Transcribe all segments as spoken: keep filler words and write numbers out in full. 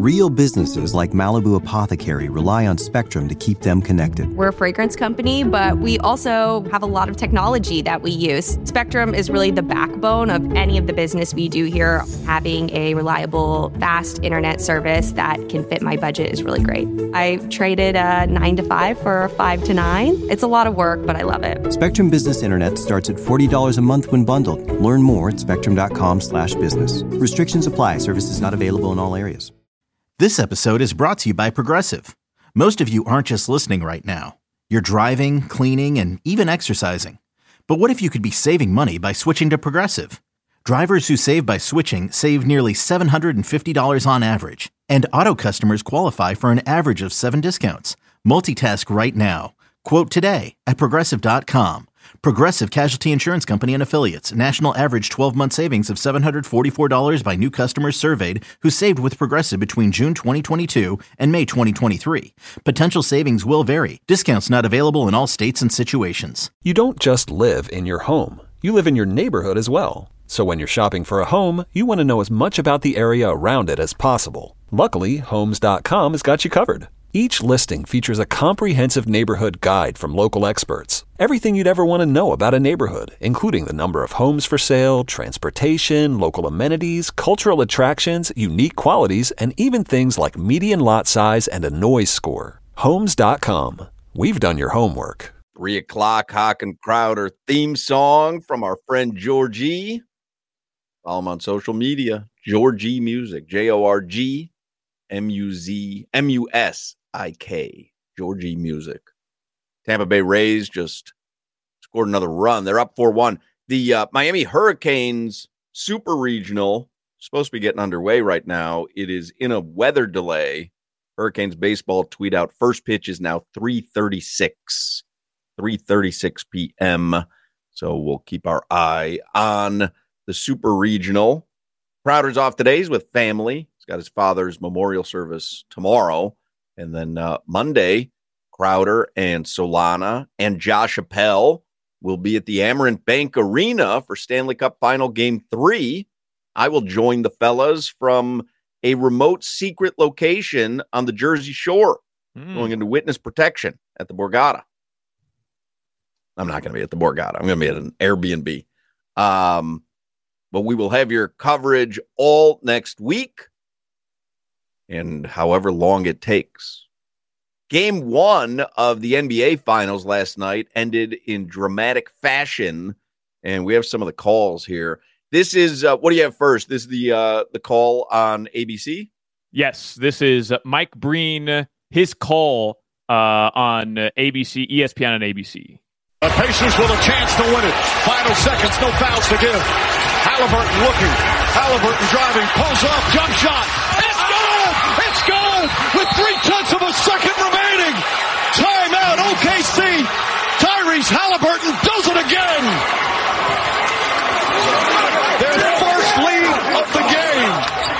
Real businesses like Malibu Apothecary rely on Spectrum to keep them connected. We're a fragrance company, but we also have a lot of technology that we use. Spectrum is really the backbone of any of the business we do here. Having a reliable, fast internet service that can fit my budget is really great. I traded a nine to five for a five to nine. It's a lot of work, but I love it. Spectrum Business Internet starts at forty dollars a month when bundled. Learn more at spectrum.com slash business. Restrictions apply. Services not available in all areas. This episode is brought to you by Progressive. Most of you aren't just listening right now. You're driving, cleaning, and even exercising. But what if you could be saving money by switching to Progressive? Drivers who save by switching save nearly seven hundred fifty dollars on average. And auto customers qualify for an average of seven discounts. Multitask right now. Quote today at Progressive dot com. Progressive Casualty Insurance Company and Affiliates. National average twelve-month savings of seven hundred forty-four dollars by new customers surveyed who saved with Progressive between June twenty twenty-two and May twenty twenty-three. Potential savings will vary. Discounts not available in all states and situations. You don't just live in your home. You live in your neighborhood as well. So when you're shopping for a home, you want to know as much about the area around it as possible. Luckily, Homes dot com has got you covered. Each listing features a comprehensive neighborhood guide from local experts. Everything you'd ever want to know about a neighborhood, including the number of homes for sale, transportation, local amenities, cultural attractions, unique qualities, and even things like median lot size and a noise score. Homes dot com. We've done your homework. Three o'clock, Hawk and Crowder theme song from our friend Georgie. Follow him on social media. Georgie Music. J O R G M U Z M U S I K. Georgie Music. Tampa Bay Rays just scored another run. They're up four one. The uh, Miami Hurricanes Super Regional supposed to be getting underway right now. It is in a weather delay. Hurricanes baseball tweet out first pitch is now three thirty-six. three thirty-six p.m. So we'll keep our eye on the Super Regional. Crowder's off today. He's with family. He's got his father's memorial service tomorrow. And then uh, Monday, Crowder and Solana and Josh Appel will be at the Amerant Bank Arena for Stanley Cup Final Game three. I will join the fellas from a remote secret location on the Jersey Shore, mm. going into witness protection at the Borgata. I'm not going to be at the Borgata. I'm going to be at an Airbnb. Um, but we will have your coverage all next week and however long it takes. Game one of the N B A Finals last night ended in dramatic fashion, and we have some of the calls here. This is, uh, what do you have first? This is the uh, the call on A B C? Yes, this is Mike Breen, his call uh, on A B C, E S P N and A B C. The Pacers with a chance to win it. Final seconds, no fouls to give. Halliburton looking. Halliburton driving, pulls up, jump shot. It's good! It's good! With three-tenths of a second remaining. Timeout, O K C. Tyrese Halliburton does it again. Their first lead of the game.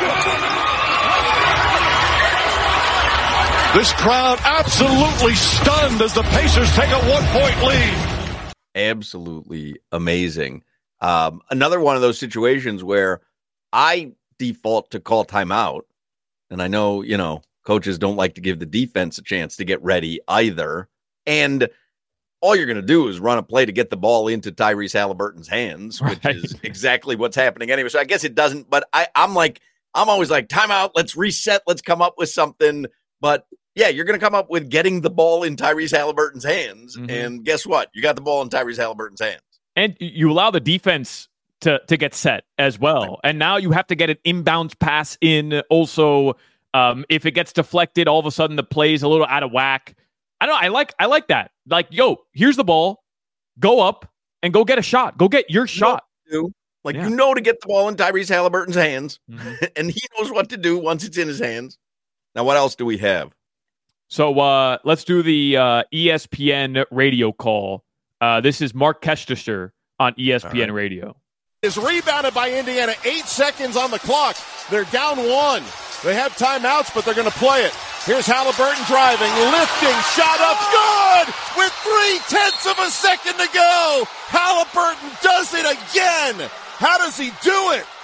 This crowd absolutely stunned as the Pacers take a one-point lead. Absolutely amazing. Um, another one of those situations where I default to call timeout, and I know, you know, coaches don't like to give the defense a chance to get ready either. And all you're going to do is run a play to get the ball into Tyrese Halliburton's hands, which right. is exactly what's happening anyway. So I guess it doesn't, but I, I'm like, I'm always like, timeout, let's reset, let's come up with something. But yeah, you're going to come up with getting the ball in Tyrese Halliburton's hands. Mm-hmm. And guess what? You got the ball in Tyrese Halliburton's hands. And you allow the defense to, to get set as well. And now you have to get an inbounds pass in also. Um, if it gets deflected, all of a sudden the play's a little out of whack. I don't know. I like, I like that. Like, yo, here's the ball. Go up and go get a shot. Go get your shot. You know like, yeah. you know to get the ball in Tyrese Halliburton's hands. Mm-hmm. And he knows what to do once it's in his hands. Now, what else do we have? So uh, let's do the uh, E S P N radio call. Uh, this is Mark Kestecher on E S P N right. radio. Is rebounded by Indiana. Eight seconds on the clock. They're down one. They have timeouts, but they're going to play it. Here's Halliburton driving, lifting, shot up, good! With three-tenths of a second to go. Halliburton does it again. How does he do it?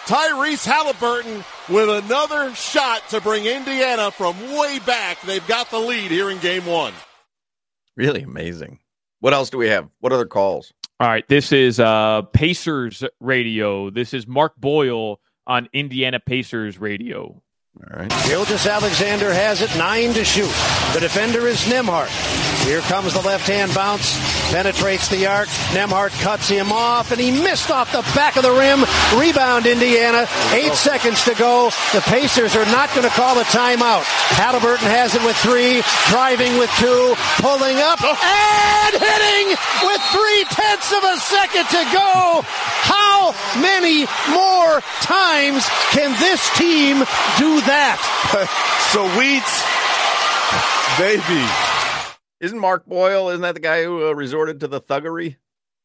Tyrese Halliburton with another shot to bring Indiana from way back. They've got the lead here in game one. Really amazing. What else do we have? What other calls? All right, this is uh, Pacers radio. This is Mark Boyle on Indiana Pacers radio. All right. Gilgeous-Alexander has it, nine to shoot. The defender is Nembhard. Here comes the left-hand bounce, penetrates the arc. Nembhard cuts him off, and he missed off the back of the rim. Rebound, Indiana. Eight oh. seconds to go. The Pacers are not going to call a timeout. Halliburton has it with three, driving with two, pulling up, oh. and hitting with three-tenths of a second to go. How many more times can this team do that? Sweet baby. Isn't Mark Boyle, isn't that the guy who uh, resorted to the thuggery?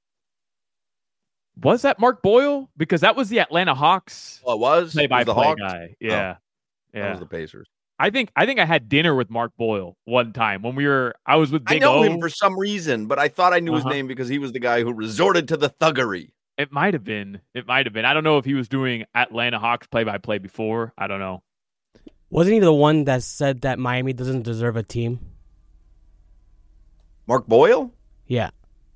Was that Mark Boyle? Because that was the Atlanta Hawks. Oh, it was? Play-by-play guy. Yeah. Oh, yeah. That was the Pacers. I think I think I had dinner with Mark Boyle one time when we were, I was with Big I know O. him for some reason, but I thought I knew uh-huh. his name because he was the guy who resorted to the thuggery. It might have been. It might have been. I don't know if he was doing Atlanta Hawks play-by-play before. I don't know. Wasn't he the one that said that Miami doesn't deserve a team? Mark Boyle? Yeah.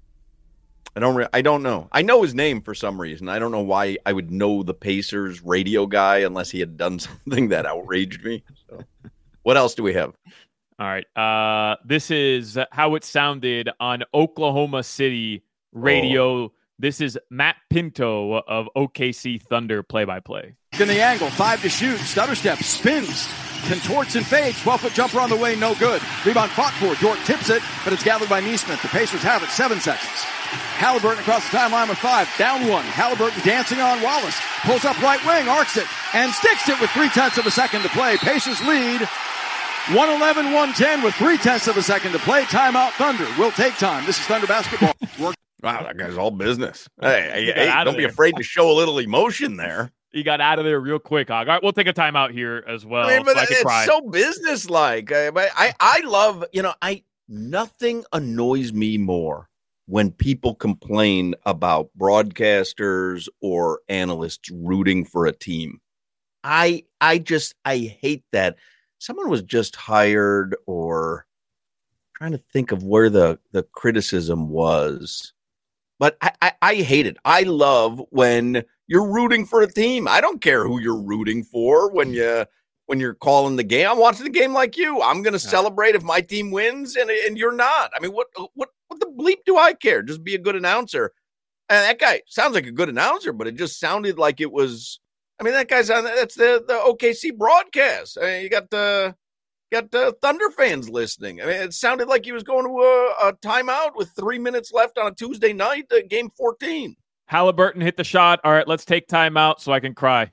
I don't re- I don't know. I know his name for some reason. I don't know why I would know the Pacers radio guy unless he had done something that outraged me. So, what else do we have? All right. Uh, this is how it sounded on Oklahoma City radio. Oh. This is Matt Pinto of O K C Thunder play-by-play. In the angle, five to shoot. Stutter step, spins, contorts and fades. twelve-foot jumper on the way, no good. Rebound fought for. Dort tips it, but it's gathered by Neesmith. The Pacers have it, seven seconds. Halliburton across the timeline with five, down one. Halliburton dancing on Wallace. Pulls up right wing, arcs it, and sticks it with three-tenths of a second to play. Pacers lead one eleven one ten with three-tenths of a second to play. Timeout, Thunder. Will take time. This is Thunder basketball. Work. Wow, that guy's all business. Hey, hey, hey don't be afraid to show a little emotion there. He got out of there real quick, Hog. All right, we'll take a timeout here as well. I mean, but so I it's cry. so businesslike. I, I, I love, you know, I nothing annoys me more when people complain about broadcasters or analysts rooting for a team. I, I just, I hate that. Someone was just hired, or trying to think of where the, the criticism was. But I, I, I hate it. I love when you're rooting for a team. I don't care who you're rooting for when you when you're calling the game. I'm watching the game like you. I'm going to celebrate if my team wins and and you're not. I mean, what what what the bleep do I care? Just be a good announcer. And that guy sounds like a good announcer, but it just sounded like it was. I mean, that guy's on. That's the the O K C broadcast. I mean, you got the. Got uh, Thunder fans listening. I mean, it sounded like he was going to a, a timeout with three minutes left on a Tuesday night, uh, game fourteen. Halliburton hit the shot. All right, let's take timeout so I can cry.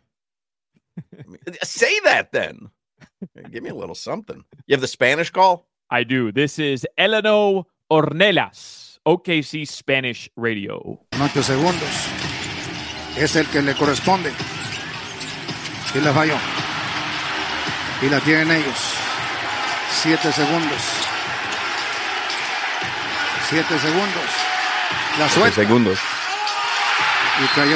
I mean, say that then. Give me a little something. You have the Spanish call? I do. This is Eleno Ornelas, O K C Spanish radio. Ocho segundos. Es el que le corresponde. Y la falló. Y la tienen ellos. Siete segundos. Siete segundos. La suelta. Siete segundos. Y cayó.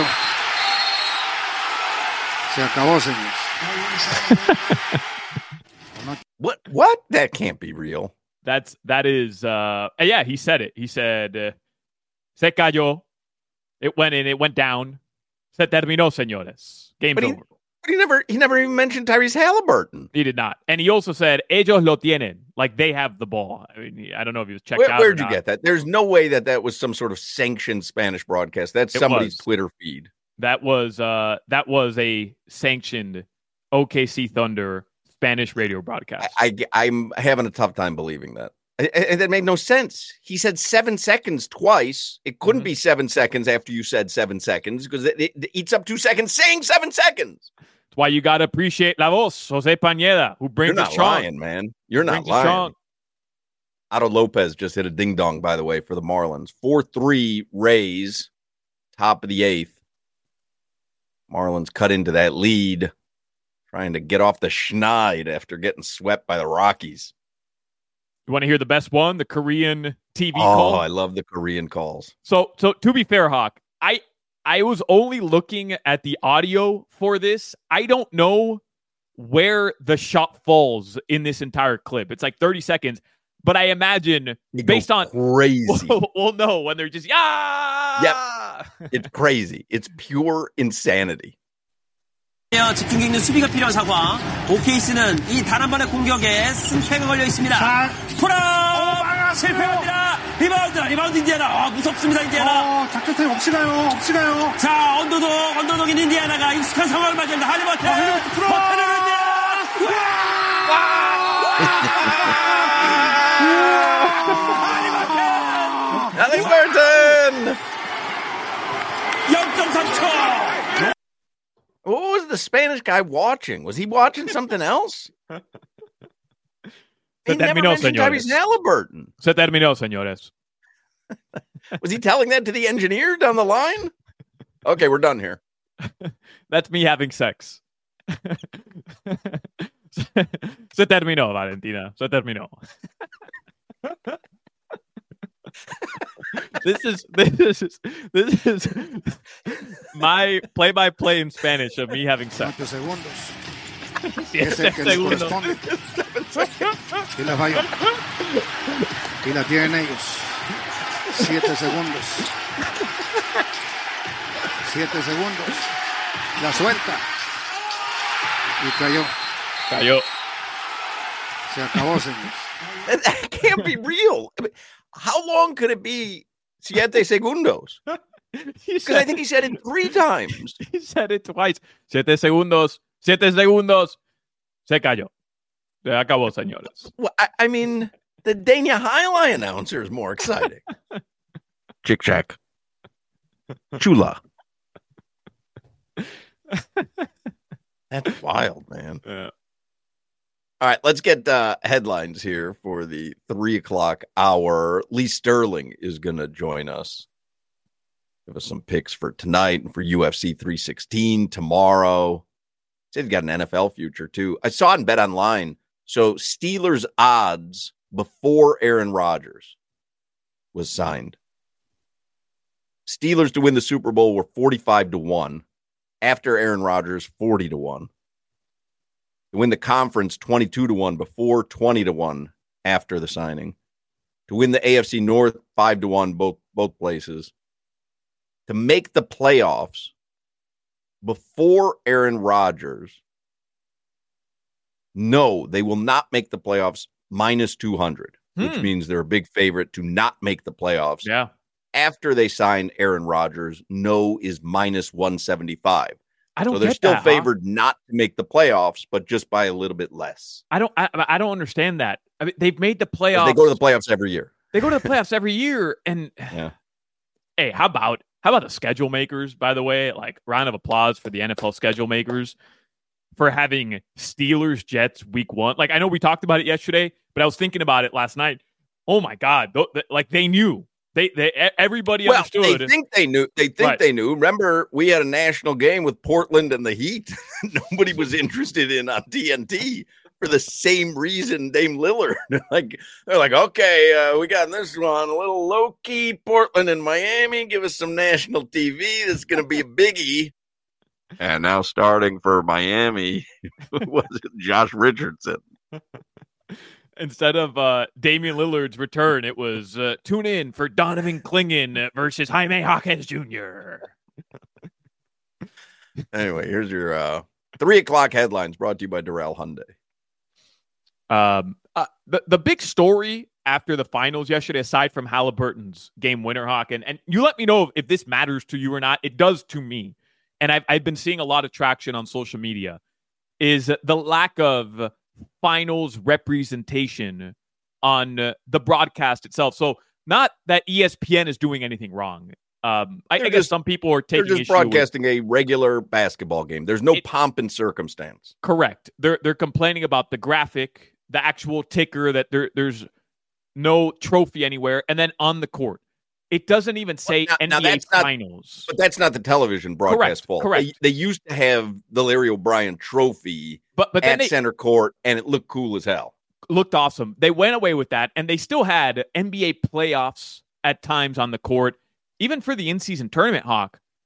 Se acabó, señores. What? What? That can't be real. That's that is. Uh, yeah, he said it. He said, uh, "Se cayó." It went in. It went down. Se terminó, señores. Game's but he, over. But he never. He never even mentioned Tyrese Halliburton. He did not. And he also said, "Ellos lo tienen," like they have the ball. I mean, I don't know if he was checked Where, out. Where'd or you not. get that? There's no way that that was some sort of sanctioned Spanish broadcast. That's It somebody's was. Twitter feed. That was uh, that was a sanctioned O K C Thunder Spanish radio broadcast. I, I I'm having a tough time believing that. And that made no sense. He said seven seconds twice. It couldn't Mm-hmm. be seven seconds after you said seven seconds because it, it, it eats up two seconds saying seven seconds. That's why you got to appreciate la voz, Jose Pañeda, who brings You're not the strong. lying, man. You're not Brings the lying. strong. Otto Lopez just hit a ding dong, by the way, for the Marlins. four three Rays, top of the eighth. Marlins cut into that lead, trying to get off the schneid after getting swept by the Rockies. You want to hear the best one? The Korean T V Oh, call. I love the Korean calls. So, so to be fair, Hawk, I I was only looking at the audio for this. I don't know where the shot falls in this entire clip. It's like thirty seconds, but I imagine You based go on crazy. We'll, we'll know when they're just yeah. Yep. It's crazy. It's pure insanity. 집중력 있는 수비가 필요한 상황. 오케이스는 이 단 한 번의 공격에 승패가 걸려 있습니다. 풀업 실패합니다. 리바운드 리바운드 인디애나. 아, 무섭습니다 인디애나. 어, 자켓에 없이 가요. 없이 가요. 자 언더독 언더독인 인디애나가 익숙한 상황을 맞이합니다. 할리버튼. 할리버튼 풀업. 버튼을 Halliburton! 영 점 삼 초. What was the Spanish guy watching? Was he watching something else? He Se never terminó, mentioned señores. Tyrese Halliburton. Se terminó, señores. Was he telling that to the engineer down the line? Okay, we're done here. That's me having sex. Se terminó, Valentina. Se terminó. This is this is this is my play-by-play in Spanish of me having sex. Siete segundos. Siete Es el que les segundos. corresponde. Y la falló. Y la tienen ellos. Siete segundos. Siete segundos. La suelta. Y cayó. Cayó. Se acabó, señor. That, that can't be real. I mean, how long could it be? Siete segundos. Because I think he said it three times. He said it twice. Siete segundos. Siete segundos. Se cayó. Se acabó, señores. Well, I, I mean, the Dania Highline announcer is more exciting. Chick Chack. Chula. That's wild, man. Yeah. All right, let's get uh, headlines here for the three o'clock hour. Lee Sterling is going to join us. Give us some picks for tonight and for U F C three sixteen tomorrow. Said he's got an N F L future, too. I saw it in Bet Online. So Steelers odds before Aaron Rodgers was signed. Steelers to win the Super Bowl were forty-five to one. After Aaron Rodgers, forty to one. To win the conference, twenty-two to one before, twenty to one after the signing. To win the A F C North, five to one, both, both places. To make the playoffs before Aaron Rodgers, no, they will not make the playoffs, minus two hundred, which Hmm. means they're a big favorite to not make the playoffs. Yeah. After they sign Aaron Rodgers, no is minus one seventy-five. I don't So they're get still that, huh? favored not to make the playoffs, but just by a little bit less. I don't. I, I don't understand that. I mean, they've made the 'Cause playoffs. They go to the playoffs every year. They go to the playoffs every year, and Yeah. hey, how about how about the schedule makers? By the way, like round of applause for the N F L schedule makers for having Steelers Jets week one. Like I know we talked about it yesterday, but I was thinking about it last night. Oh my God! Th- th- like they knew. They, they, everybody Well, understood. they think they knew. They think Right. they knew. Remember, we had a national game with Portland and the Heat. Nobody was interested in on T N T for the same reason. Dame Lillard, like they're like, okay, uh, we got this one, a little low key. Portland and Miami, give us some national T V. That's going to be a biggie. And now starting for Miami, was it Josh Richardson? Instead of uh, Damian Lillard's return, it was uh, tune in for Donovan Clingan versus Jaime Hawkins Junior Anyway, here's your uh, three o'clock headlines brought to you by Durrell Hyundai. Um, uh, the the big story after the finals yesterday, aside from Halliburton's game winner, Hawk, and, and you let me know if, if this matters to you or not. It does to me, and I've I've been seeing a lot of traction on social media. Is the lack of finals representation on uh, the broadcast itself. So not that E S P N is doing anything wrong. Um, I, I guess just, some people are taking they're just issue broadcasting with, a regular basketball game. There's no It- pomp and circumstance. correct. They're they're complaining about the graphic, the actual ticker, that there there's no trophy anywhere, and then on the court, it doesn't even say Now- now N B A that's not- Finals. But that's not the television broadcast Correct, fault. correct. They, they used to have the Larry O'Brien trophy But but then at they center court, and it looked cool as hell. looked awesome. They went away with that, and they still had N B A playoffs at times on the court. Even for the in-season tournament, Hawk,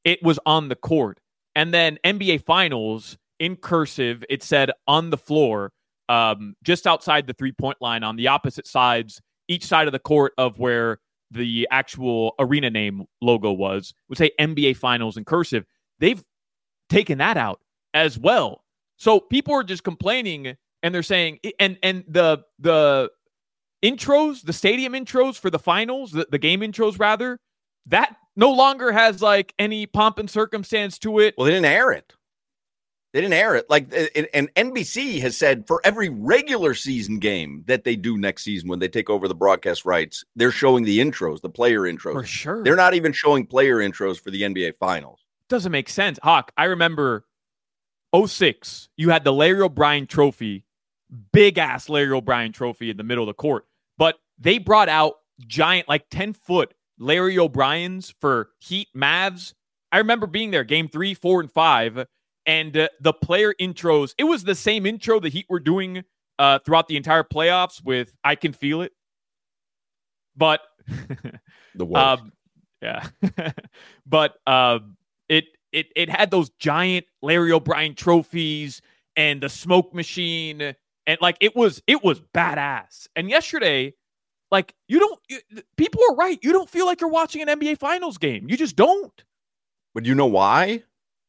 it was on the court. And then N B A Finals in cursive, it said on the floor, um, just outside the three-point line on the opposite sides, each side of the court of where the actual arena name logo was, would say N B A Finals in cursive. They've taken that out as well. So people are just complaining, and they're saying, and and the the intros, the stadium intros for the finals, the, the game intros rather, that no longer has like any pomp and circumstance to it. Well, they didn't air it. They didn't air it. Like, it, and N B C has said for every regular season game that they do next season when they take over the broadcast rights, they're showing the intros, the player intros. For sure. They're not even showing player intros for the N B A Finals. Doesn't make sense. Hawk, I remember oh six, you had the Larry O'Brien trophy, big-ass Larry O'Brien trophy in the middle of the court. But they brought out giant, like ten-foot Larry O'Briens for Heat Mavs. I remember being there, game three, four, and five, and uh, the player intros, it was the same intro the Heat were doing uh, throughout the entire playoffs with I Can Feel It. But, the worst. um, yeah, but uh, it, it, it had those giant Larry O'Brien trophies and the smoke machine, and like it was, it was badass. And yesterday, like you don't, you, people are right. You don't feel like you're watching an N B A Finals game. You just don't. But you know why?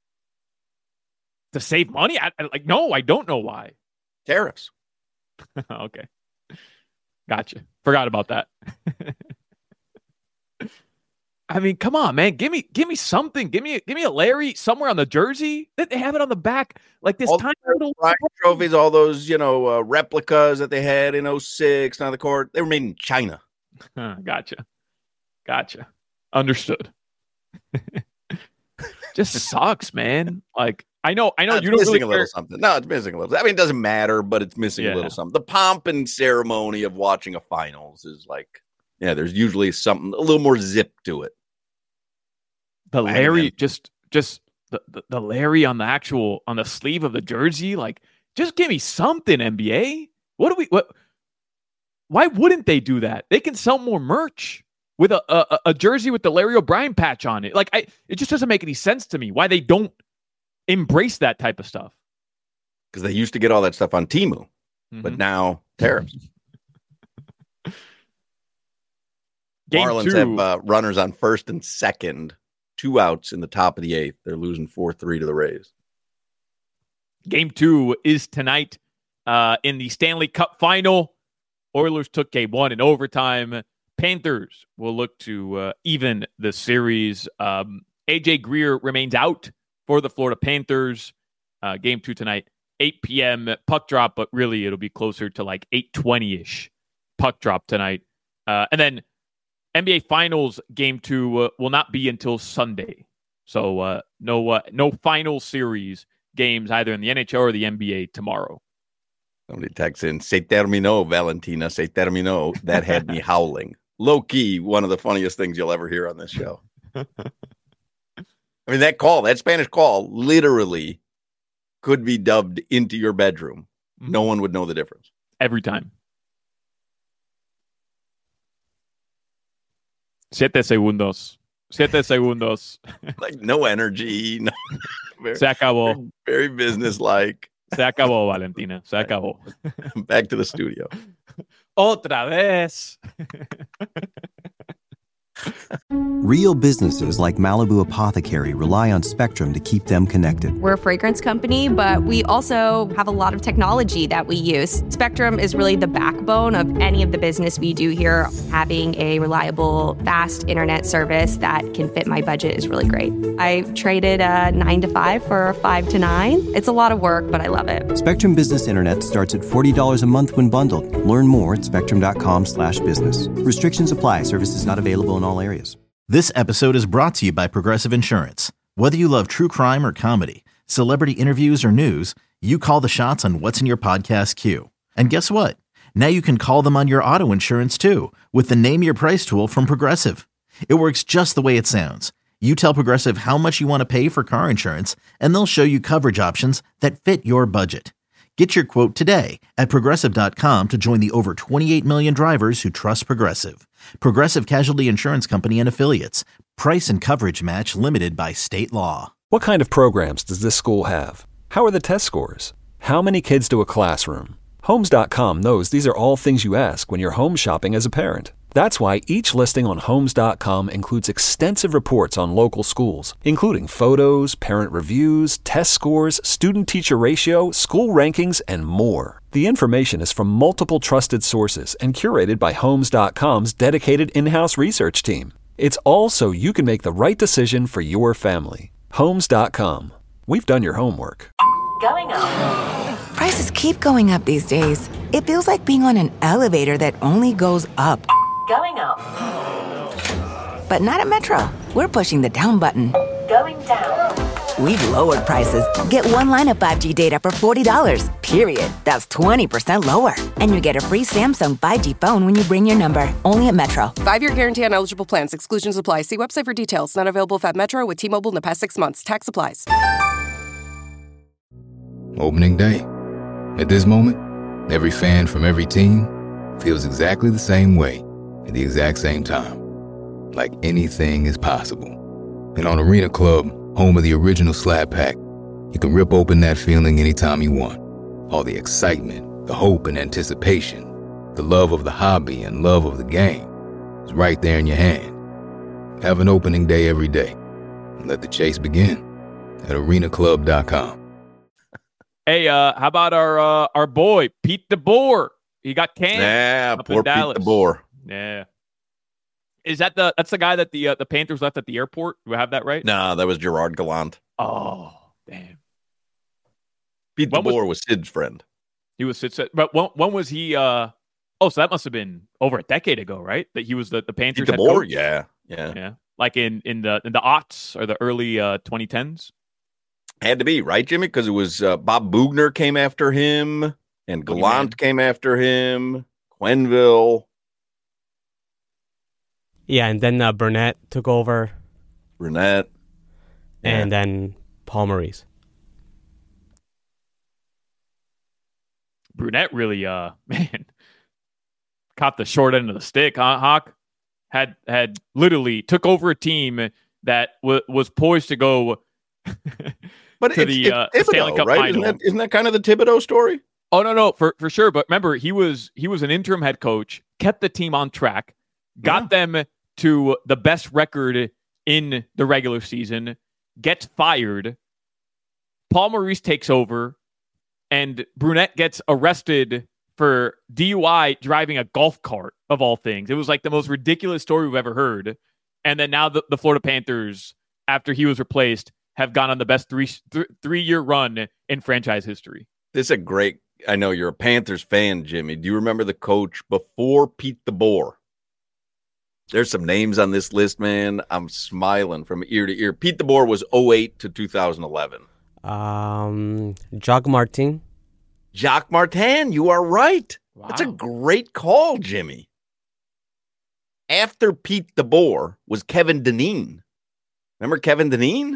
To save money? I, I, like, no, I don't know why. Tariffs. Okay. Gotcha. Forgot about that. I mean, come on, man. Give me give me something. Give me give me a Larry somewhere on the jersey. They have it on the back. Like this all tiny the little Brian trophies, all those, you know, uh, replicas that they had in oh six on the court, they were made in China. Huh, gotcha. Gotcha. Understood. Just sucks, man. Like, I know, I know no, you don't missing really a little care. something. No, it's missing a little. I mean, it doesn't matter, but it's missing Yeah. a little something. The pomp and ceremony of watching a finals is like, yeah, there's usually something a little more zip to it. The Bang, Larry, man. just just the, the the Larry on the actual on the sleeve of the jersey, like just give me something, N B A. What do we? What? Why wouldn't they do that? They can sell more merch with a a, a jersey with the Larry O'Brien patch on it. Like, I, it just doesn't make any sense to me why they don't embrace that type of stuff. Because they used to get all that stuff on Temu, Mm-hmm. but now tariffs. Game Marlins two. have uh, runners on first and second, two outs in the top of the eighth. They're losing four three to the Rays. Game two is tonight uh, in the Stanley Cup final. Oilers took game one in overtime. Panthers will look to uh, even the series. Um, A J Greer remains out for the Florida Panthers. Uh, game two tonight, eight p.m. puck drop, but really it'll be closer to like eight twenty-ish puck drop tonight. Uh, and then N B A Finals game two uh, will not be until Sunday. So uh, no uh, no final series games either in the N H L or the N B A tomorrow. Somebody texts in, "Se terminó, Valentina. Se terminó." That had me howling. Low key, one of the funniest things you'll ever hear on this show. I mean, that call, that Spanish call, literally could be dubbed into your bedroom. No one would know the difference. Every time. Siete segundos. Siete segundos. Like no energy. No, very, Se acabó. Very businesslike. Se acabó, Valentina. Se acabó. Back to the studio. Otra vez. Real businesses like Malibu Apothecary rely on Spectrum to keep them connected. We're a fragrance company, but we also have a lot of technology that we use. Spectrum is really the backbone of any of the business we do here. Having a reliable, fast internet service that can fit my budget is really great. I traded a nine to five for a five to nine. It's a lot of work, but I love it. Spectrum Business Internet starts at forty dollars a month when bundled. Learn more at spectrum.com slash business. Restrictions apply. Services not available in all areas. This episode is brought to you by Progressive Insurance. Whether you love true crime or comedy, celebrity interviews or news, you call the shots on what's in your podcast queue. And guess what? Now you can call them on your auto insurance too with the Name Your Price tool from Progressive. It works just the way it sounds. You tell Progressive how much you want to pay for car insurance, and they'll show you coverage options that fit your budget. Get your quote today at Progressive dot com to join the over twenty-eight million drivers who trust Progressive. Progressive Casualty Insurance Company and Affiliates. Price and coverage match limited by state law. What kind of programs does this school have? How are the test scores? How many kids do a classroom? Homes dot com knows these are all things you ask when you're home shopping as a parent. That's why each listing on Homes dot com includes extensive reports on local schools, including photos, parent reviews, test scores, student-teacher ratio, school rankings, and more. The information is from multiple trusted sources and curated by Homes dot com's dedicated in-house research team. It's all so you can make the right decision for your family. Homes dot com. We've done your homework. Going up. Prices keep going up these days. It feels like being on an elevator that only goes up. Going up. But not at Metro. We're pushing the down button. Going down. We've lowered prices. Get one line of five G data for forty dollars, period. That's twenty percent lower. And you get a free Samsung five G phone when you bring your number. Only at Metro. Five-year guarantee on eligible plans. Exclusions apply. See website for details. Not available at Metro with T-Mobile in the past six months. Tax applies. Opening day. At this moment, every fan from every team feels exactly the same way at the exact same time. Like anything is possible. And on Arena Club, home of the original Slab Pack, you can rip open that feeling anytime you want. All the excitement, the hope and anticipation, the love of the hobby and love of the game is right there in your hand. Have an opening day every day. And let the chase begin at arena club dot com. Hey, uh, how about our uh, our boy, Pete DeBoer? He got canned. Yeah, up poor in Dallas. Pete DeBoer. Yeah. Is that the that's the guy that the uh, the Panthers left at the airport? Do I have that right? No, that was Gerard Gallant. Oh, damn. Pete When DeBoer was- was Sid's friend. He was Sid, but when, when was he? Uh, oh, so that must have been over a decade ago, right? That he was the, the Panthers Pete head DeBoer, coach? yeah, yeah, yeah. Like in, in the in the aughts or the early uh, twenty tens. Had to be, right, Jimmy? Because it was uh, Bob Bugner came after him, and Gallant came after him, Quenville. Yeah, and then uh, Burnett took over. Burnett. And then Paul Maurice. Brunette really, uh, man, caught the short end of the stick, huh, Hawk? Had had literally took over a team that w- was poised to go But to it's, the it's uh, Thibodeau, Stanley Cup right? final. Isn't that, isn't that kind of the Thibodeau story? Oh no, no, for for sure. But remember, he was he was an interim head coach, kept the team on track, got yeah. them to the best record in the regular season, gets fired. Paul Maurice takes over, and Brunette gets arrested for D U I driving a golf cart, of all things. It was like the most ridiculous story we've ever heard. And then now the, the Florida Panthers, after he was replaced, have gone on the best three th- three-year run in franchise history. This is a great, I know you're a Panthers fan, Jimmy. Do you remember the coach before Pete DeBoer? There's some names on this list, man. I'm smiling from ear to ear. Pete DeBoer was oh eight to two thousand eleven. Um, Jacques Martin. Jacques Martin, you are right. Wow. That's a great call, Jimmy. After Pete DeBoer was Kevin Dineen. Remember Kevin Dineen?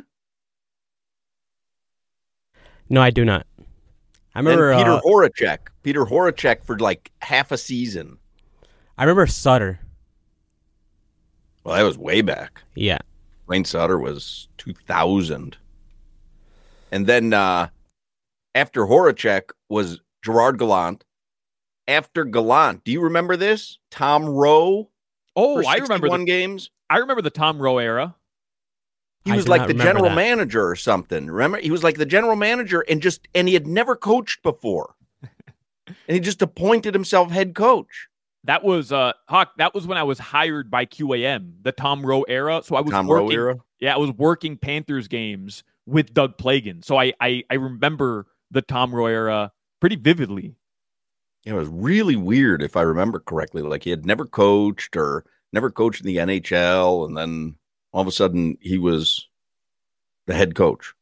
No, I do not. I remember and Peter uh, Horacek. Peter Horacek for like half a season. I remember Sutter. Well, that was way back. Yeah. Wayne Sutter was two thousand. And then uh, after Horacek was Gerard Gallant. After Gallant, do you remember this? Tom Rowe. Oh, I remember one the, games. I remember the Tom Rowe era. He I was do like not the remember general that. manager or something. Remember? He was like the general manager and just and he had never coached before. And he just appointed himself head coach. That was uh Hawk, that was when I was hired by Q A M, the Tom Rowe era. So I was Tom Rowe working era? Yeah, I was working Panthers games with Doug Plagan. So I I, I remember the Tom Rowe era pretty vividly. It was really weird, if I remember correctly. Like he had never coached or never coached in the N H L, and then all of a sudden he was the head coach.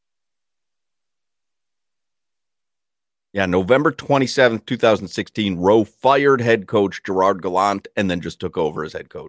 Yeah, November twenty-seventh, twenty sixteen, Rowe fired head coach Gerard Gallant and then just took over as head coach.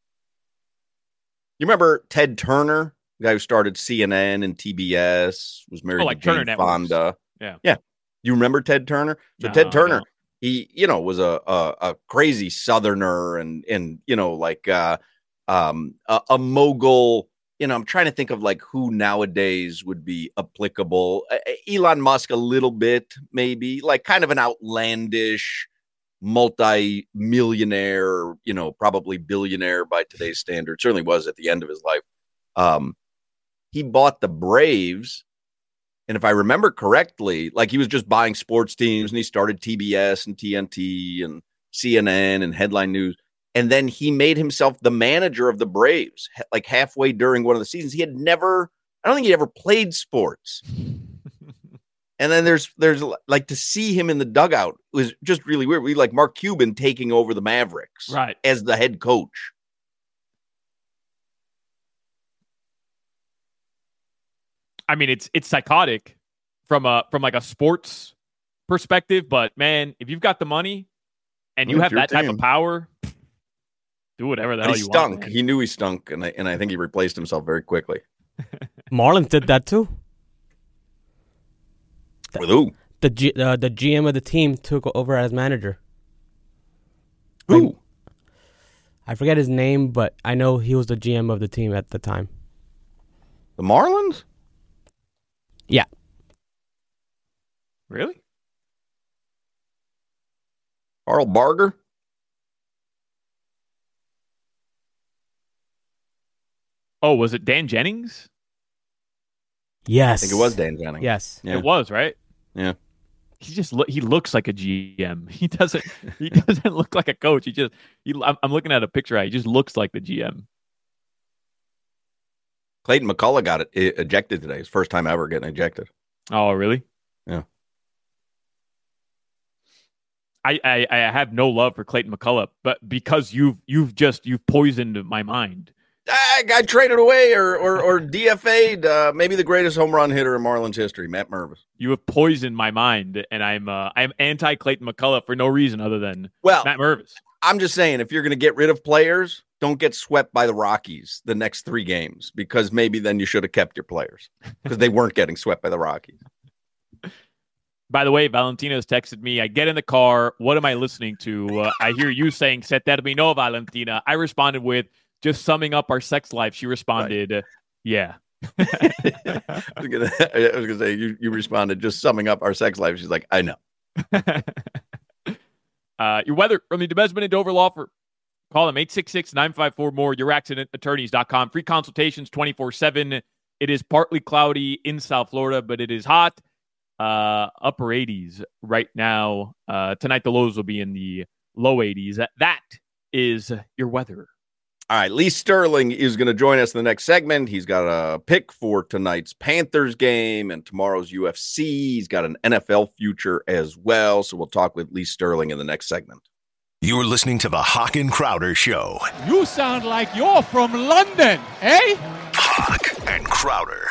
You remember Ted Turner, the guy who started C N N and T B S, was married Oh, like to Jane Turner Networks. Fonda. Yeah. Yeah. You remember Ted Turner? So No, Ted I Turner, don't. he, you know, was a, a, a crazy Southerner and, and, you know, like uh, um, a, a mogul you know, I'm trying to think of like who nowadays would be applicable. Uh, Elon Musk, a little bit, maybe, like kind of an outlandish multi-millionaire, you know, probably billionaire by today's standards. Certainly was at the end of his life. Um, he bought the Braves. And if I remember correctly, like he was just buying sports teams and he started T B S and T N T and C N N and Headline News. And then he made himself the manager of the Braves, like halfway during one of the seasons. He had never, I don't think he ever played sports. And then there's, there's like to see him in the dugout was just really weird. We like Mark Cuban taking over the Mavericks right. as the head coach. I mean, it's it's psychotic from a from like a sports perspective, but man, if you've got the money and you Well, have it's your that type team. of power, do whatever the And hell he you stunk. want. man. He knew he stunk, and I, and I think he replaced himself very quickly. Marlins did that too. The, With who? The G, uh, the G M of the team took over as manager. Who? I forget his name, but I know he was the G M of the team at the time. The Marlins? Yeah. Really? Carl Barger? Oh, was it Dan Jennings? Yes. I think it was Dan Jennings. Yes. Yeah. It was, right? Yeah. He just lo- he looks like a G M. He doesn't he doesn't look like a coach. He just he, I'm, I'm looking at a picture. He just looks like the G M. Clayton McCullough got it, it ejected today. His first time ever getting ejected. Oh, really? Yeah. I, I, I have no love for Clayton McCullough, but because you've you've just you've poisoned my mind. I got traded away or or, or D F A'd. Uh, maybe the greatest home run hitter in Marlins history, Matt Mervis. You have poisoned my mind, and I'm uh, I'm anti Clayton McCullough for no reason other than Well, Matt Mervis. I'm just saying, if you're going to get rid of players, don't get swept by the Rockies the next three games, because maybe then you should have kept your players because they weren't getting swept by the Rockies. By the way, Valentina's texted me. I get in the car. What am I listening to? Uh, I hear you saying "Se terminó, Valentina." I responded with just summing up our sex life. She responded, right. "Yeah." I was gonna, I was gonna say you, you responded just summing up our sex life. She's like, I know. uh, your weather from the DeBesman and Dover Law Firm. Call them eight six six, nine five four, more, your accident attorneys dot com. Free consultations twenty-four seven. It is partly cloudy in South Florida, but it is hot. Uh, upper eighties right now. Uh, tonight, the lows will be in the low eighties. That, that is your weather. All right, Lee Sterling is going to join us in the next segment. He's got a pick for tonight's Panthers game and tomorrow's U F C. He's got an N F L future as well. So we'll talk with Lee Sterling in the next segment. You're listening to the Hawk and Crowder Show. You sound like you're from London, eh? Hawk and Crowder.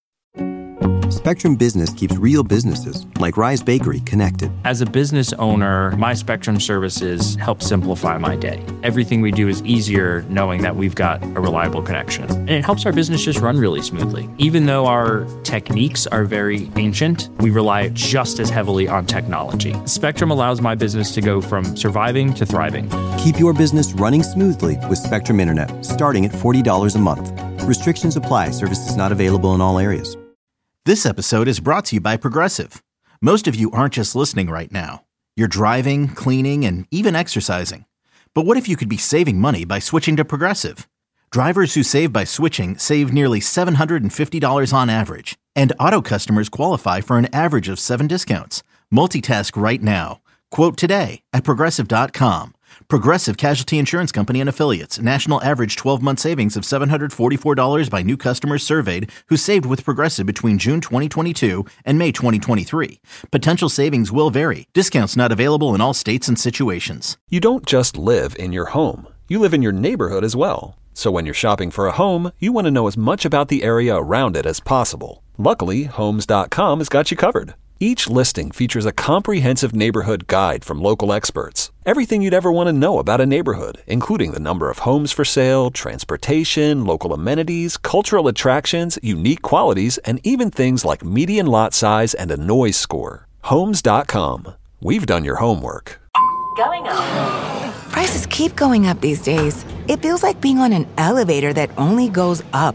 Spectrum Business keeps real businesses, like Rise Bakery, connected. As a business owner, my Spectrum services help simplify my day. Everything we do is easier knowing that we've got a reliable connection. And it helps our business just run really smoothly. Even though our techniques are very ancient, we rely just as heavily on technology. Spectrum allows my business to go from surviving to thriving. Keep your business running smoothly with Spectrum Internet, starting at forty dollars a month. Restrictions apply. Services not available in all areas. This episode is brought to you by Progressive. Most of you aren't just listening right now. You're driving, cleaning, and even exercising. But what if you could be saving money by switching to Progressive? Drivers who save by switching save nearly seven hundred fifty dollars on average. And auto customers qualify for an average of seven discounts. Multitask right now. Quote today at Progressive dot com. Progressive Casualty Insurance Company and Affiliates. National average twelve-month savings of seven hundred forty-four dollars by new customers surveyed who saved with Progressive between June twenty twenty-two and May twenty twenty-three. Potential savings will vary. Discounts not available in all states and situations. You don't just live in your home. You live in your neighborhood as well. So when you're shopping for a home, you want to know as much about the area around it as possible. Luckily, Homes dot com has got you covered. Each listing features a comprehensive neighborhood guide from local experts. Everything you'd ever want to know about a neighborhood, including the number of homes for sale, transportation, local amenities, cultural attractions, unique qualities, and even things like median lot size and a noise score. Homes dot com. We've done your homework. Going up. Prices keep going up these days. It feels like being on an elevator that only goes up.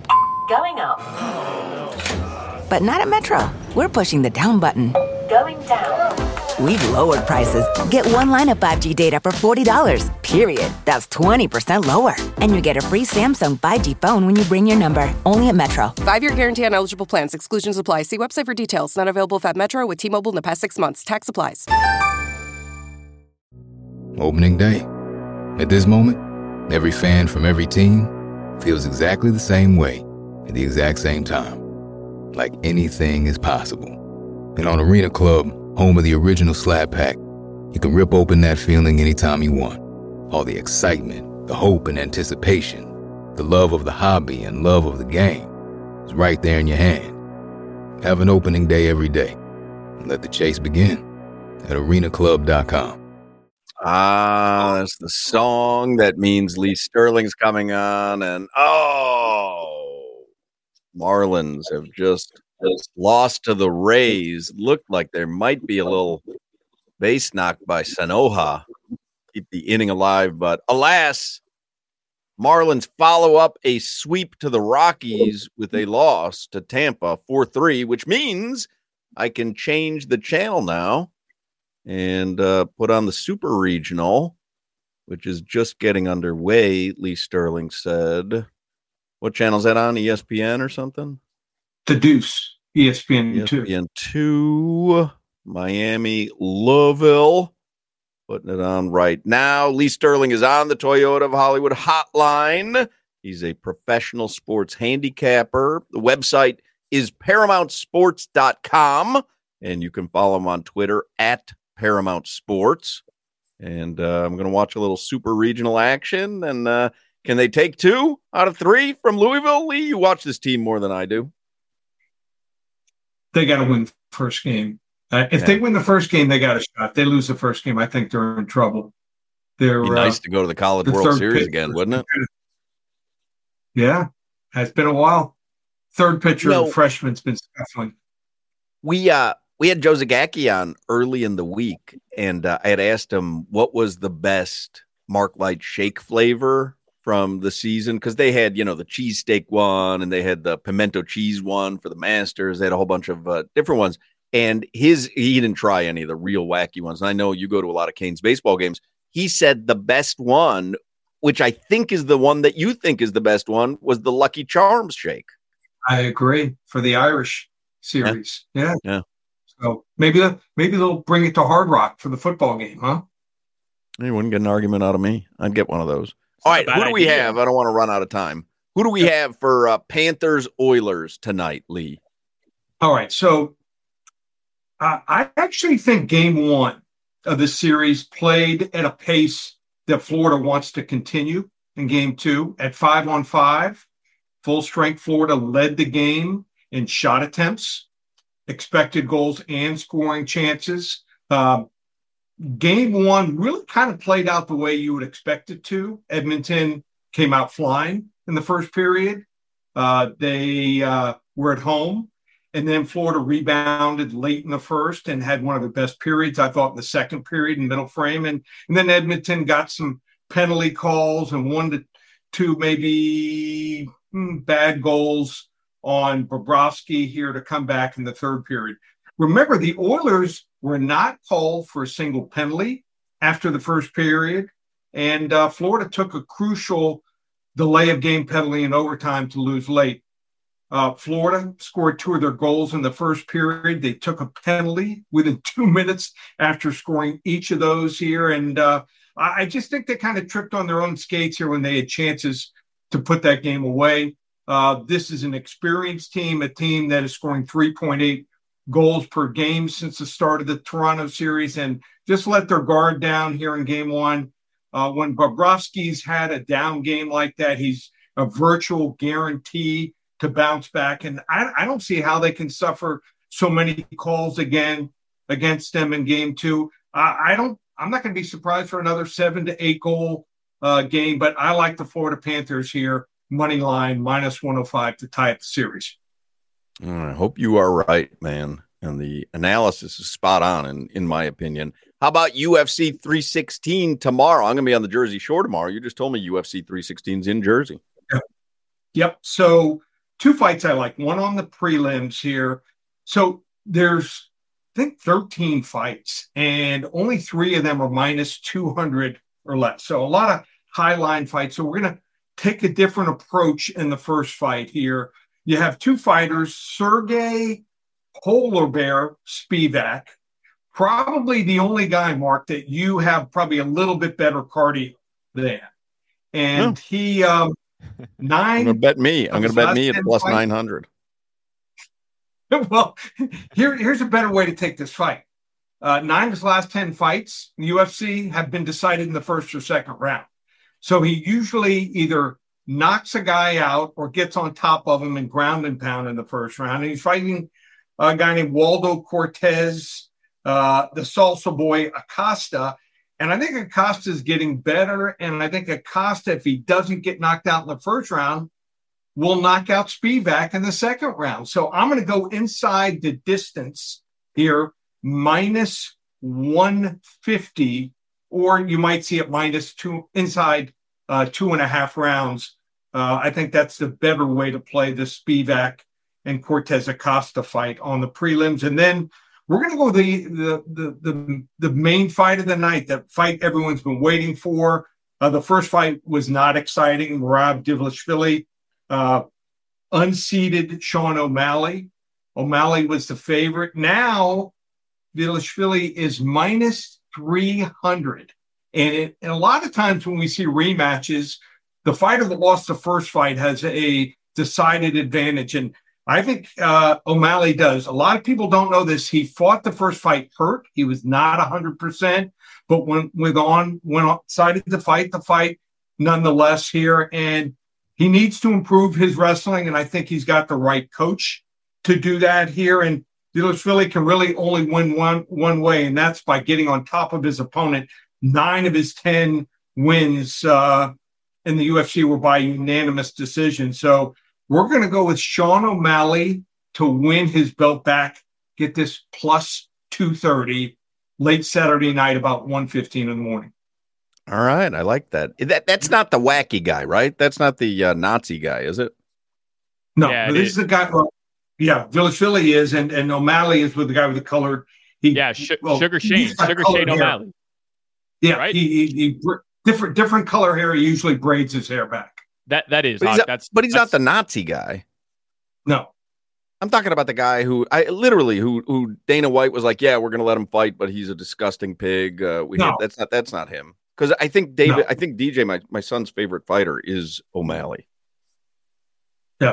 Going up. But not at Metro. We're pushing the down button. Going down. We've lowered prices. Get one line of five G data for forty dollars, period. That's twenty percent lower. And you get a free Samsung five G phone when you bring your number. Only at Metro. Five-year guarantee on eligible plans. Exclusions apply. See website for details. Not available if at Metro with T-Mobile in the past six months. Tax applies. Opening day. At this moment, every fan from every team feels exactly the same way at the exact same time. Like anything is possible. And on Arena Club, home of the original Slab Pack, you can rip open that feeling anytime you want. All the excitement, the hope and anticipation, the love of the hobby and love of the game is right there in your hand. Have an opening day every day. And let the chase begin at arena club dot com. Ah, that's the song that means Lee Sterling's coming on. And, oh, Marlins have just, just lost to the Rays. Looked like there might be a little base knock by Sanoja. Keep the inning alive. But alas, Marlins follow up a sweep to the Rockies with a loss to Tampa four three, which means I can change the channel now and uh, put on the Super Regional, which is just getting underway, Lee Sterling said. What channel is that on? E S P N or something? The Deuce, E S P N two. E S P N two, Miami, Louisville. Putting it on right now. Lee Sterling is on the Toyota of Hollywood hotline. He's a professional sports handicapper. The website is paramount sports dot com, and you can follow him on Twitter at Paramount Sports. And uh, I'm going to watch a little super regional action. And uh, can they take two out of three from Louisville? Lee, you watch this team more than I do. They got to win the first game. Uh, if yeah. they win the first game, they got a shot. If they lose the first game, I think they're in trouble. They're It'd be nice uh, to go to the College the World Series again, wouldn't it? Yeah, it's been a while. Third pitcher, you know, freshman's been scuffling. We uh we had Joe Zagacki on early in the week, and uh, I had asked him what was the best Mark Light shake flavor from the season, because they had, you know, the cheesesteak one and they had the pimento cheese one for the Masters. They had a whole bunch of uh, different ones, and his he didn't try any of the real wacky ones. And I know you go to a lot of Canes baseball games. He said the best one, which I think is the one that you think is the best one, was the Lucky Charms shake. I agree, for the Irish series. Yeah. Yeah. yeah. So maybe maybe they'll bring it to Hard Rock for the football game, huh? You wouldn't get an argument out of me. I'd get one of those. All right, who do we have? I don't want to run out of time. Who do we have for uh, Panthers Oilers tonight, Lee? All right, so uh, I actually think game one of the series played at a pace that Florida wants to continue in game two. At five on five, full strength Florida led the game in shot attempts, expected goals, and scoring chances. Uh, game one really kind of played out the way you would expect it to. Edmonton came out flying in the first period. Uh, they uh, were at home. And then Florida rebounded late in the first and had one of the best periods, I thought, in the second period in middle frame. And, and then Edmonton got some penalty calls and one to two maybe hmm, bad goals on Bobrovsky here to come back in the third period. Remember, the Oilers were not called for a single penalty after the first period, and uh, Florida took a crucial delay of game penalty in overtime to lose late. Uh, Florida scored two of their goals in the first period. They took a penalty within two minutes after scoring each of those here, and uh, I just think they kind of tripped on their own skates here when they had chances to put that game away. Uh, this is an experienced team, a team that is scoring three point eight goals per game since the start of the Toronto series, and just let their guard down here in game one. Uh, when Bobrovsky's had a down game like that, he's a virtual guarantee to bounce back, and I, I don't see how they can suffer so many calls again against them in game two. Uh, I don't. I'm not going to be surprised for another seven to eight goal uh, game, but I like the Florida Panthers here. Money line minus one oh five to tie up the series. I hope you are right, man. And the analysis is spot on, in, in my opinion. How about U F C three sixteen tomorrow? I'm going to be on the Jersey Shore tomorrow. You just told me U F C three sixteen is in Jersey. Yep. Yep. So two fights I like. One on the prelims here. So there's, I think, thirteen fights, and only three of them are minus two hundred or less. So a lot of high line fights. So we're going to take a different approach in the first fight here. You have two fighters, Sergey Polar Spivak, probably the only guy, Mark, that you have probably a little bit better cardio than. And yeah. he, um, nine. I'm going to bet me. I'm going to bet me at plus fights. nine hundred. Well, here, here's a better way to take this fight. Uh, nine of his last ten fights in the U F C have been decided in the first or second round. So he usually either knocks a guy out or gets on top of him and ground and pound in the first round. And he's fighting a guy named Waldo Cortez, uh, the salsa boy Acosta. And I think Acosta is getting better. And I think Acosta, if he doesn't get knocked out in the first round, will knock out Spivak in the second round. So I'm going to go inside the distance here, minus one fifty, or you might see it minus two inside uh, two and a half rounds. Uh, I think that's the better way to play the Spivak and Cortez Acosta fight on the prelims. And then we're going to go the, the the the the main fight of the night, that fight everyone's been waiting for. Uh, the first fight was not exciting. Merab Dvalishvili, uh, unseeded Sean O'Malley. O'Malley was the favorite. Now Dvalishvili is minus three hundred. And, it, and a lot of times when we see rematches, the fighter that lost the first fight has a decided advantage. And I think uh, O'Malley does. A lot of people don't know this. He fought the first fight hurt. He was not one hundred percent, but went, went on, went on, decided to fight the fight nonetheless here. And he needs to improve his wrestling, and I think he's got the right coach to do that here. And Dvalishvili can really only win one, one way, and that's by getting on top of his opponent. Nine of his ten wins uh, in the U F C were by unanimous decision. So we're going to go with Sean O'Malley to win his belt back, get this plus two thirty late Saturday night, about one fifteen in the morning. All right. I like that. That That's not the wacky guy, right? That's not the uh, Nazi guy, is it? No, yeah, this is the guy. Well, yeah, Dvalishvili is, and, and O'Malley is with the guy with the colored. He, yeah, sh- well, Sugar Shane, Sugar Shane hair. O'Malley. Yeah, right? he, he, he different different color hair. He usually braids his hair back. That that is, but he's, uh, not, that's, but he's that's, not the Nazi guy. No, I'm talking about the guy who I literally who who Dana White was like, yeah, we're going to let him fight, but he's a disgusting pig. Uh, we no. have, that's not that's not him. Because I think David, no. I think D J, my my son's favorite fighter is O'Malley. Yeah,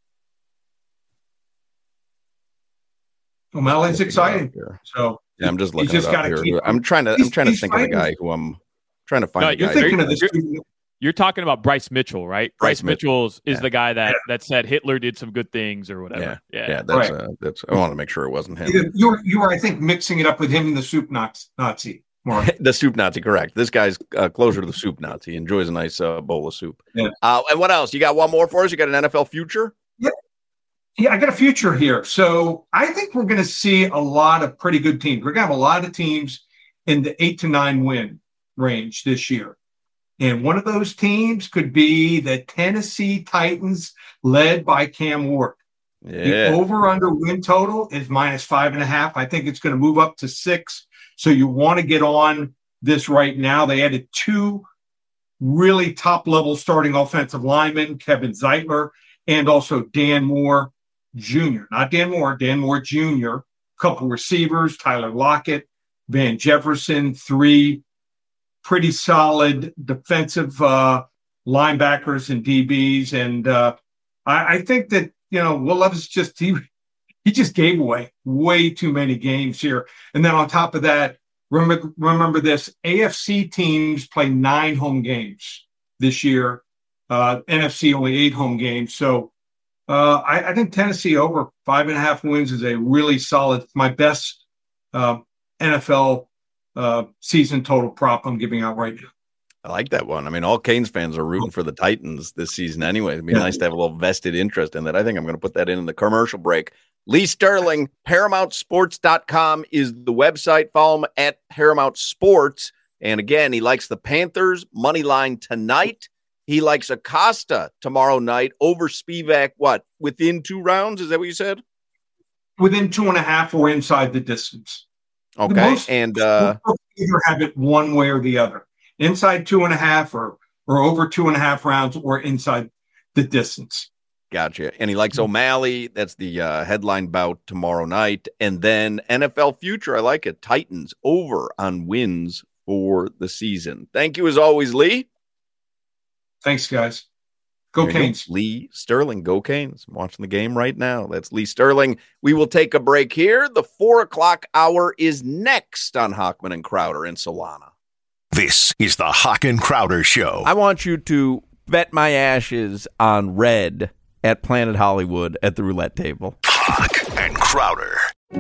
O'Malley's exciting. So yeah, I'm just looking just it up here. Keep, I'm trying to I'm trying to think fighting. of the guy who I'm trying to find. No, the you're guy thinking who, of this. You're, you're talking about Bryce Mitchell, right? Bryce, Bryce Mitchell is yeah. the guy that, that said Hitler did some good things or whatever. Yeah, yeah, yeah that's right. uh, that's. I want to make sure it wasn't him. You were you were I think mixing it up with him and the soup Nazi. The soup Nazi, correct. This guy's uh, closer to the soup Nazi. He enjoys a nice uh, bowl of soup. Yeah. Uh, and what else? You got one more for us? You got an N F L future? Yeah. Yeah, I got a future here. So I think we're going to see a lot of pretty good teams. We're going to have a lot of teams in the eight to nine win range this year. And one of those teams could be the Tennessee Titans, led by Cam Ward. Yeah. The over-under win total is minus five and a half. I think it's going to move up to six. So you want to get on this right now. They added two really top-level starting offensive linemen, Kevin Zeitler and also Dan Moore Junior Not Dan Moore, Dan Moore Junior A couple receivers, Tyler Lockett, Van Jefferson, three pretty solid defensive uh, linebackers and D Bs. And uh, I, I think that, you know, Will Levis just he, he just gave away way too many games here. And then on top of that, remember, remember this, A F C teams play nine home games this year. Uh, N F C only eight home games. So uh, I, I think Tennessee over five and a half wins is a really solid, my best uh, N F L uh, season total prop I'm giving out right now. I like that one. I mean, all Canes fans are rooting for the Titans this season anyway. It'd be yeah. nice to have a little vested interest in that. I think I'm going to put that in in the commercial break. Lee Sterling, Paramount Sports dot com is the website. Follow him at Paramount Sports. And again, he likes the Panthers money line tonight. he likes Acosta tomorrow night over Spivak, what, within two rounds? Is that what you said? Within two and a half or inside the distance. Okay. Most, and uh, either have it one way or the other. Inside two and a half or, or over two and a half rounds or inside the distance. Gotcha. And he likes O'Malley. That's the uh, headline bout tomorrow night. And then N F L future. I like it. Titans over on wins for the season. Thank you as always, Lee. Thanks, guys. Go Canes. Go. Lee Sterling, go Canes. I'm watching the game right now. That's Lee Sterling. We will take a break here. The four o'clock hour is next on Hochman and Crowder in Solana. This is the Hoch and Crowder Show. I want you to bet my ashes on red at Planet Hollywood at the roulette table. Hoch and Crowder.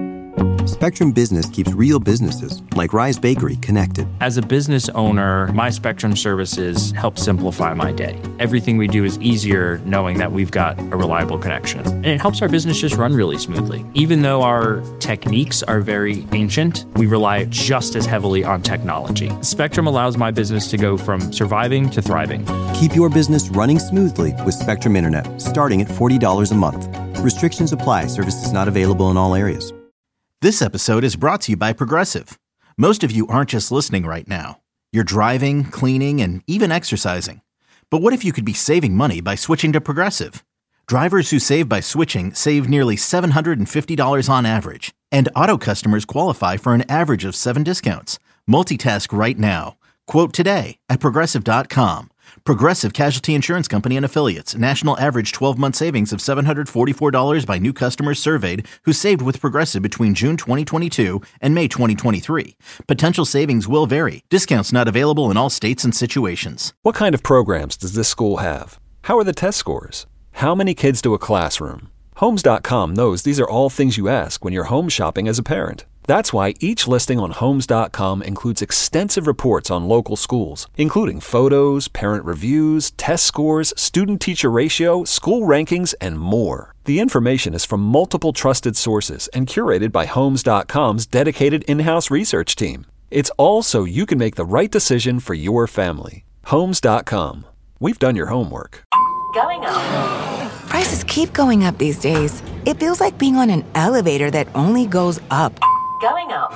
Spectrum Business keeps real businesses, like Rise Bakery, connected. As a business owner, my Spectrum services help simplify my day. Everything we do is easier knowing that we've got a reliable connection. And it helps our business just run really smoothly. Even though our techniques are very ancient, we rely just as heavily on technology. Spectrum allows my business to go from surviving to thriving. Keep your business running smoothly with Spectrum Internet, starting at forty dollars a month. Restrictions apply. Services not available in all areas. This episode is brought to you by Progressive. Most of you aren't just listening right now. You're driving, cleaning, and even exercising. But what if you could be saving money by switching to Progressive? Drivers who save by switching save nearly seven hundred fifty dollars on average. And auto customers qualify for an average of seven discounts. Multitask right now. Quote today at Progressive dot com. Progressive Casualty Insurance Company and Affiliates. National average twelve-month savings of seven hundred forty-four dollars by new customers surveyed who saved with Progressive between June twenty twenty-two and May twenty twenty-three. Potential savings will vary. Discounts not available in all states and situations. What kind of programs does this school have? How are the test scores? How many kids do a classroom? Homes dot com knows these are all things you ask when you're home shopping as a parent. That's why each listing on Homes dot com includes extensive reports on local schools, including photos, parent reviews, test scores, student-teacher ratio, school rankings, and more. The information is from multiple trusted sources and curated by Homes dot com's dedicated in-house research team. It's all so you can make the right decision for your family. Homes dot com. We've done your homework. Going up. Prices keep going up these days. It feels like being on an elevator that only goes up. Going up.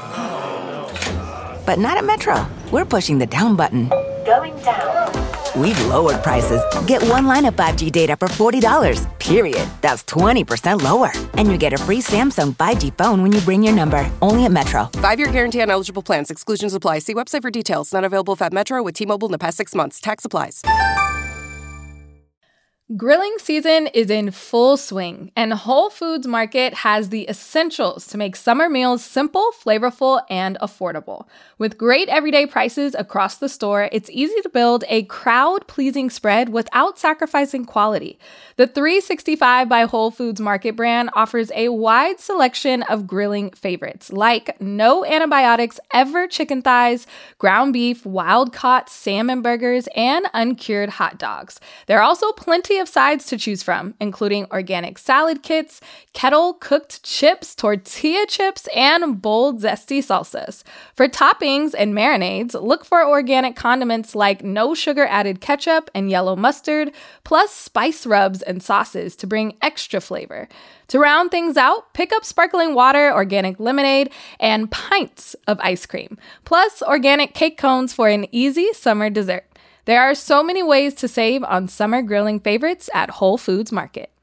But not at Metro. We're pushing the down button. Going down. We've lowered prices. Get one line of five G data for forty dollars, period. That's twenty percent lower. And you get a free Samsung five G phone when you bring your number. Only at Metro. Five-year guarantee on eligible plans. Exclusions apply. See website for details. Not available at Metro with T-Mobile in the past six months. Tax applies. Grilling season is in full swing, and Whole Foods Market has the essentials to make summer meals simple, flavorful, and affordable. With great everyday prices across the store, it's easy to build a crowd-pleasing spread without sacrificing quality. The three sixty-five by Whole Foods Market brand offers a wide selection of grilling favorites, like no antibiotics ever chicken thighs, ground beef, wild-caught salmon burgers, and uncured hot dogs. There are also plenty of sides to choose from, including organic salad kits, kettle-cooked chips, tortilla chips, and bold, zesty salsas. For toppings and marinades, look for organic condiments like no sugar-added ketchup and yellow mustard, plus spice rubs and sauces to bring extra flavor. To round things out, pick up sparkling water, organic lemonade, and pints of ice cream, plus organic cake cones for an easy summer dessert. There are so many ways to save on summer grilling favorites at Whole Foods Market.